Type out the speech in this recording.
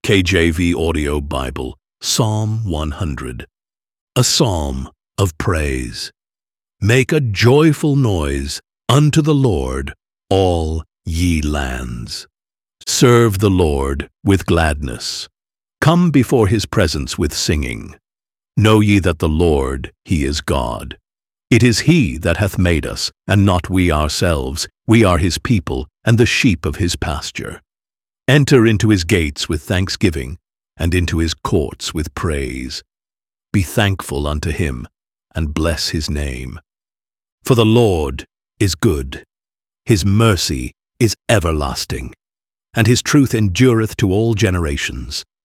KJV Audio Bible, Psalm 100. A psalm of praise. Make a joyful noise unto the Lord, all ye lands. Serve the Lord with gladness. Come before his presence with singing. Know ye that the Lord, he is God. It is he that hath made us, and not we ourselves. We are his people, and the sheep of his pasture. Enter into his gates with thanksgiving, and into his courts with praise. Be thankful unto him, and bless his name. For the Lord is good, his mercy is everlasting, and his truth endureth to all generations.